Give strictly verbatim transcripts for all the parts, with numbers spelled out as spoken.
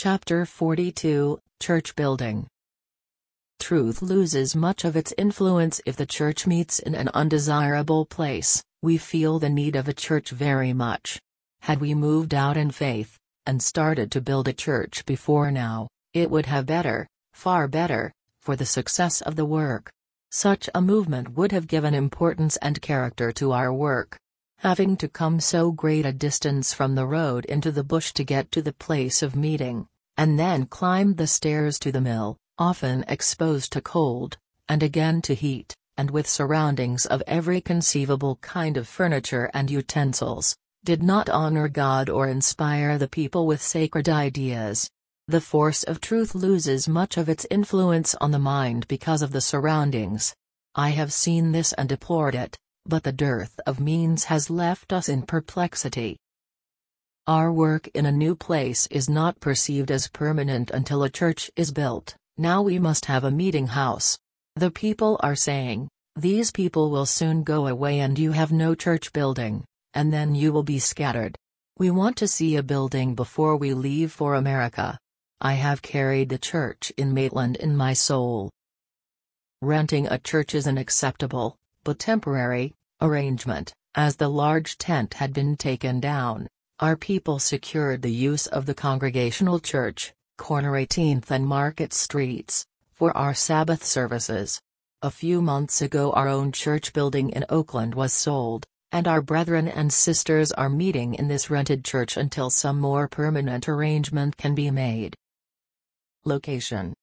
Chapter forty-two, Church Building. Truth loses much of its influence if the church meets in an undesirable place. We feel the need of a church very much. Had we moved out in faith, and started to build a church before now, it would have better, far better, for the success of the work. Such a movement would have given importance and character to our work. Having to come so great a distance from the road into the bush to get to the place of meeting, and then climb the stairs to the mill, often exposed to cold, and again to heat, and with surroundings of every conceivable kind of furniture and utensils, did not honor God or inspire the people with sacred ideas. The force of truth loses much of its influence on the mind because of the surroundings. I have seen this and deplored it, but the dearth of means has left us in perplexity. Our work in a new place is not perceived as permanent until a church is built. Now we must have a meeting house. The people are saying, these people will soon go away and you have no church building, and then you will be scattered. We want to see a building before we leave for America. I have carried the church in Maitland in my soul. Renting a church is an acceptable, but temporary, arrangement. As the large tent had been taken down, our people secured the use of the Congregational Church, corner eighteenth and Market Streets, for our Sabbath services. A few months ago our own church building in Oakland was sold, and our brethren and sisters are meeting in this rented church until some more permanent arrangement can be made. Location.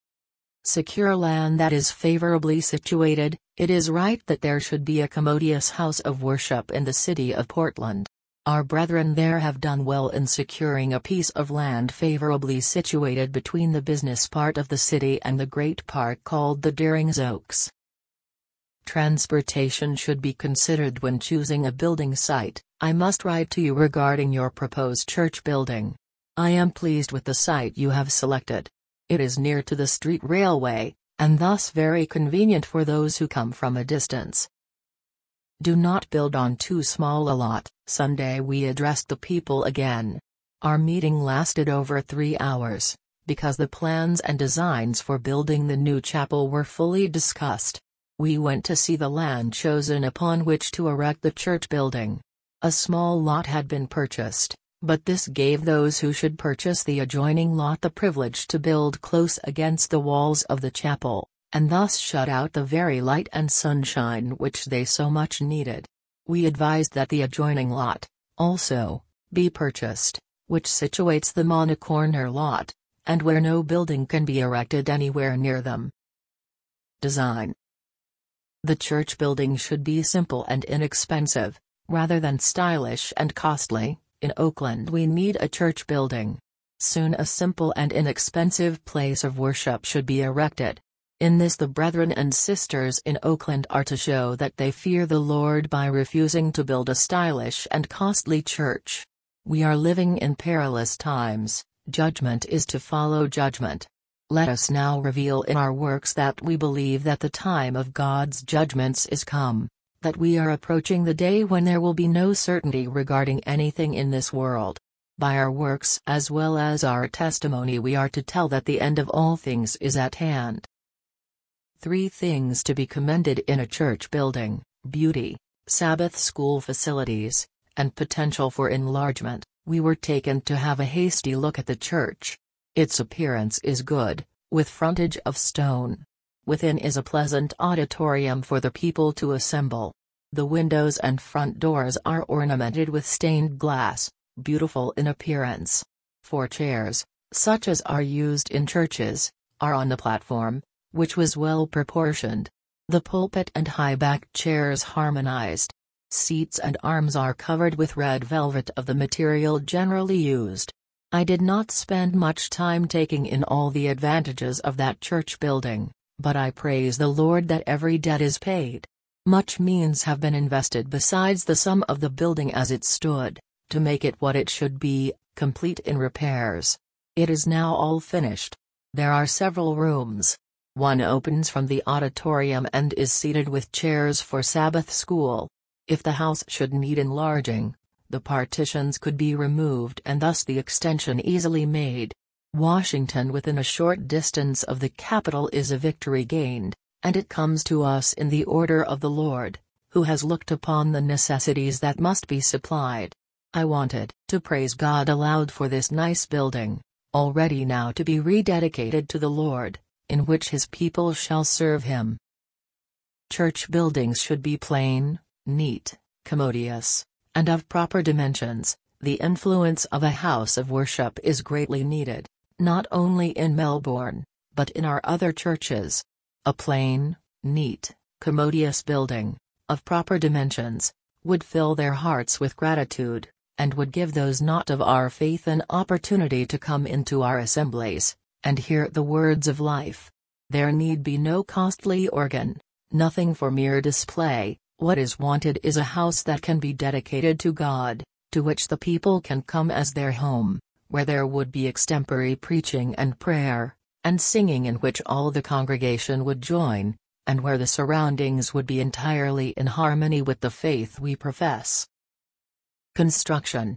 Secure land that is favorably situated. It is right that there should be a commodious house of worship in the city of Portland. Our brethren there have done well in securing a piece of land favorably situated between the business part of the city and the great park called the Deering's Oaks. Transportation should be considered when choosing a building site. I must write to you regarding your proposed church building. I am pleased with the site you have selected. It is near to the street railway, and thus very convenient for those who come from a distance. Do not build on too small a lot. Sunday we addressed the people again. Our meeting lasted over three hours, because the plans and designs for building the new chapel were fully discussed. We went to see the land chosen upon which to erect the church building. A small lot had been purchased, but this gave those who should purchase the adjoining lot the privilege to build close against the walls of the chapel, and thus shut out the very light and sunshine which they so much needed. We advised that the adjoining lot, also, be purchased, which situates them on a corner lot, and where no building can be erected anywhere near them. Design. The church building should be simple and inexpensive, rather than stylish and costly. In Oakland we need a church building. Soon a simple and inexpensive place of worship should be erected. In this the brethren and sisters in Oakland are to show that they fear the Lord by refusing to build a stylish and costly church. We are living in perilous times. Judgment is to follow judgment. Let us now reveal in our works that we believe that the time of God's judgments is come, that we are approaching the day when there will be no certainty regarding anything in this world. By our works as well as our testimony we are to tell that the end of all things is at hand. Three things to be commended in a church building: beauty, Sabbath school facilities, and potential for enlargement. We were taken to have a hasty look at the church. Its appearance is good, with frontage of stone. Within is a pleasant auditorium for the people to assemble. The windows and front doors are ornamented with stained glass, beautiful in appearance. Four chairs, such as are used in churches, are on the platform, which was well proportioned. The pulpit and high-backed chairs harmonized. Seats and arms are covered with red velvet of the material generally used. I did not spend much time taking in all the advantages of that church building, but I praise the Lord that every debt is paid. Much means have been invested besides the sum of the building as it stood, to make it what it should be, complete in repairs. It is now all finished. There are several rooms. One opens from the auditorium and is seated with chairs for Sabbath school. If the house should need enlarging, the partitions could be removed and thus the extension easily made. Washington within a short distance of the capital is a victory gained, and it comes to us in the order of the Lord, who has looked upon the necessities that must be supplied. I wanted to praise God aloud for this nice building, already now to be rededicated to the Lord, in which His people shall serve Him. Church buildings should be plain, neat, commodious, and of proper dimensions. The influence of a house of worship is greatly needed, not only in Melbourne, but in our other churches. A plain, neat, commodious building, of proper dimensions, would fill their hearts with gratitude, and would give those not of our faith an opportunity to come into our assemblies, and hear the words of life. There need be no costly organ, nothing for mere display. What is wanted is a house that can be dedicated to God, to which the people can come as their home, where there would be extempore preaching and prayer, and singing in which all the congregation would join, and where the surroundings would be entirely in harmony with the faith we profess. Construction.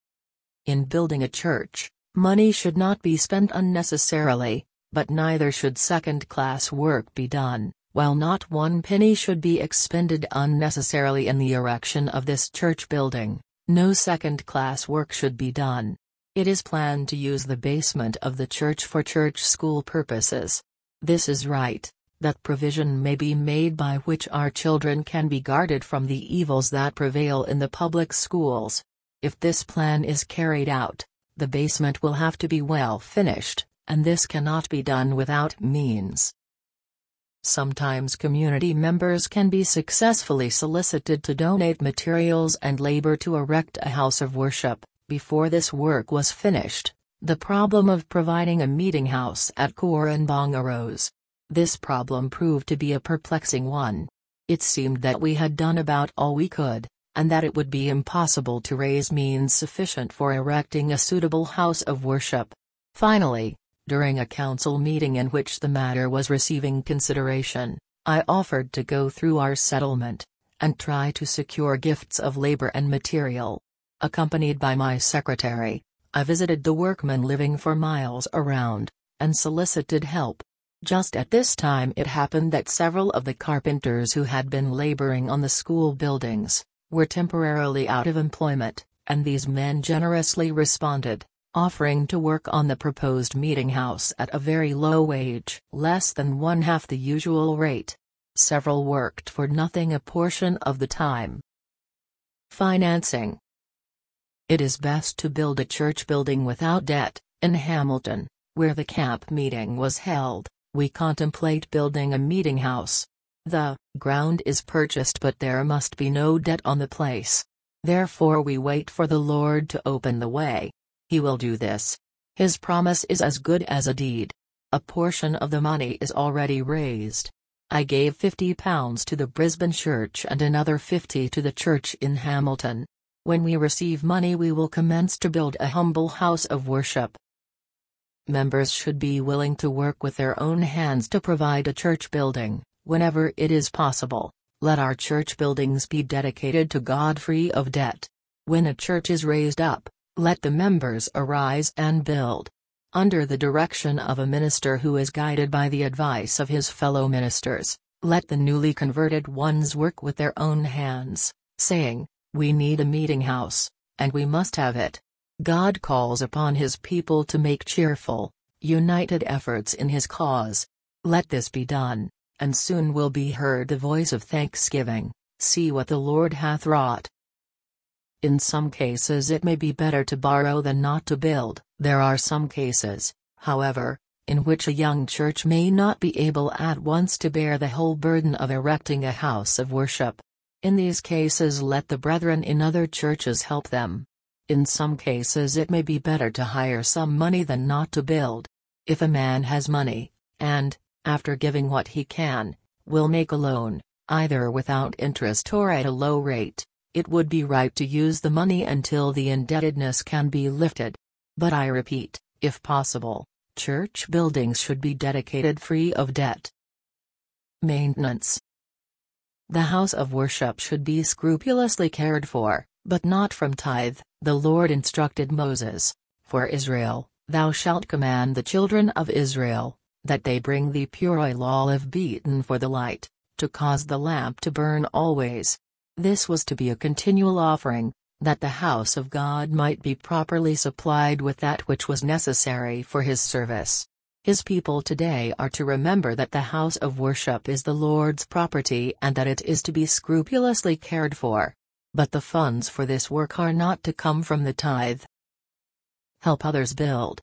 In building a church, money should not be spent unnecessarily, but neither should second-class work be done, while not one penny should be expended unnecessarily in the erection of this church building. No second-class work should be done. It is planned to use the basement of the church for church school purposes. This is right, that provision may be made by which our children can be guarded from the evils that prevail in the public schools. If this plan is carried out, the basement will have to be well finished, and this cannot be done without means. Sometimes community members can be successfully solicited to donate materials and labor to erect a house of worship. Before this work was finished, the problem of providing a meeting house at Koorambong arose. This problem proved to be a perplexing one. It seemed that we had done about all we could, and that it would be impossible to raise means sufficient for erecting a suitable house of worship. Finally, during a council meeting in which the matter was receiving consideration, I offered to go through our settlement, and try to secure gifts of labor and material. Accompanied by my secretary, I visited the workmen living for miles around, and solicited help. Just at this time it happened that several of the carpenters who had been laboring on the school buildings, were temporarily out of employment, and these men generously responded, offering to work on the proposed meeting house at a very low wage, less than one half the usual rate. Several worked for nothing a portion of the time. Financing. It is best to build a church building without debt. In Hamilton, where the camp meeting was held, we contemplate building a meeting house. The ground is purchased, but there must be no debt on the place. Therefore we wait for the Lord to open the way. He will do this. His promise is as good as a deed. A portion of the money is already raised. I gave fifty pounds to the Brisbane church and another fifty to the church in Hamilton. When we receive money we will commence to build a humble house of worship. Members should be willing to work with their own hands to provide a church building, whenever it is possible. Let our church buildings be dedicated to God free of debt. When a church is raised up, let the members arise and build. Under the direction of a minister who is guided by the advice of his fellow ministers, let the newly converted ones work with their own hands, saying, "We need a meeting house, and we must have it." God calls upon His people to make cheerful, united efforts in His cause. Let this be done, and soon will be heard the voice of thanksgiving, "See what the Lord hath wrought." In some cases it may be better to borrow than not to build. There are some cases, however, in which a young church may not be able at once to bear the whole burden of erecting a house of worship. In these cases let the brethren in other churches help them. In some cases it may be better to hire some money than not to build. If a man has money, and, after giving what he can, will make a loan, either without interest or at a low rate, it would be right to use the money until the indebtedness can be lifted. But I repeat, if possible, church buildings should be dedicated free of debt. Maintenance. The house of worship should be scrupulously cared for, but not from tithe. The Lord instructed Moses, "For Israel, Thou shalt command the children of Israel, that they bring thee pure oil olive beaten for the light, to cause the lamp to burn always. This was to be a continual offering, that the house of God might be properly supplied with that which was necessary for his service. His people today are to remember that the house of worship is the Lord's property and that it is to be scrupulously cared for. But the funds for this work are not to come from the tithe. Help others build.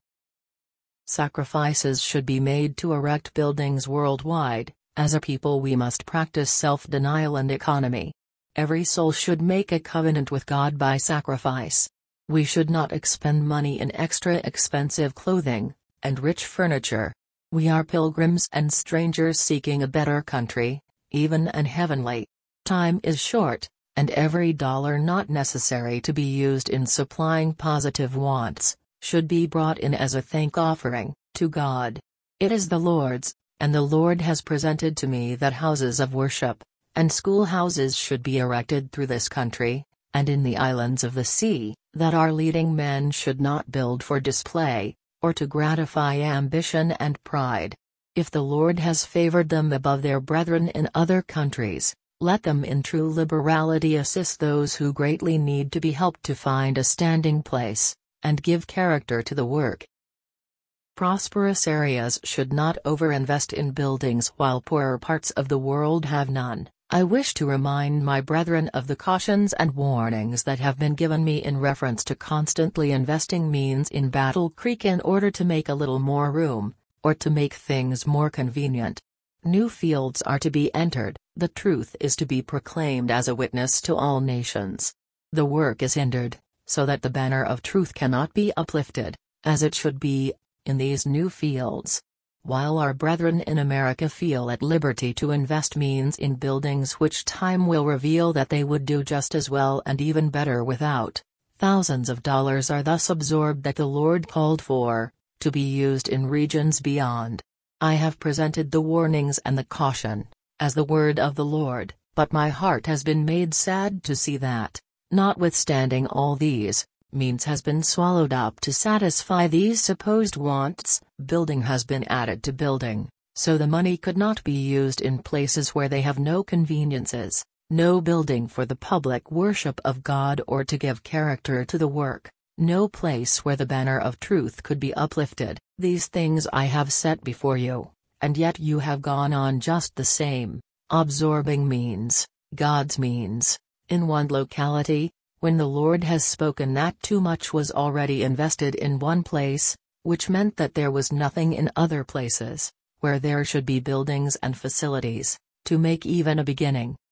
Sacrifices should be made to erect buildings worldwide. As a people we must practice self-denial and economy. Every soul should make a covenant with God by sacrifice. We should not expend money in extra expensive clothing and rich furniture. We are pilgrims and strangers seeking a better country, even and heavenly. Time is short, and every dollar not necessary to be used in supplying positive wants, should be brought in as a thank offering to God. It is the Lord's, and the Lord has presented to me that houses of worship and schoolhouses should be erected through this country, and in the islands of the sea, that our leading men should not build for display, or to gratify ambition and pride. If the Lord has favored them above their brethren in other countries, let them in true liberality assist those who greatly need to be helped to find a standing place, and give character to the work. Prosperous areas should not overinvest in buildings while poorer parts of the world have none. I wish to remind my brethren of the cautions and warnings that have been given me in reference to constantly investing means in Battle Creek in order to make a little more room, or to make things more convenient. New fields are to be entered, the truth is to be proclaimed as a witness to all nations. The work is hindered, so that the banner of truth cannot be uplifted, as it should be, in these new fields. While our brethren in America feel at liberty to invest means in buildings which time will reveal that they would do just as well and even better without, thousands of dollars are thus absorbed that the Lord called for, to be used in regions beyond. I have presented the warnings and the caution, as the word of the Lord, but my heart has been made sad to see that, notwithstanding all these, means has been swallowed up to satisfy these supposed wants, building has been added to building, so the money could not be used in places where they have no conveniences, no building for the public worship of God or to give character to the work, no place where the banner of truth could be uplifted. These things I have set before you, and yet you have gone on just the same, absorbing means, God's means, in one locality, when the Lord has spoken that too much was already invested in one place, which meant that there was nothing in other places, where there should be buildings and facilities, to make even a beginning.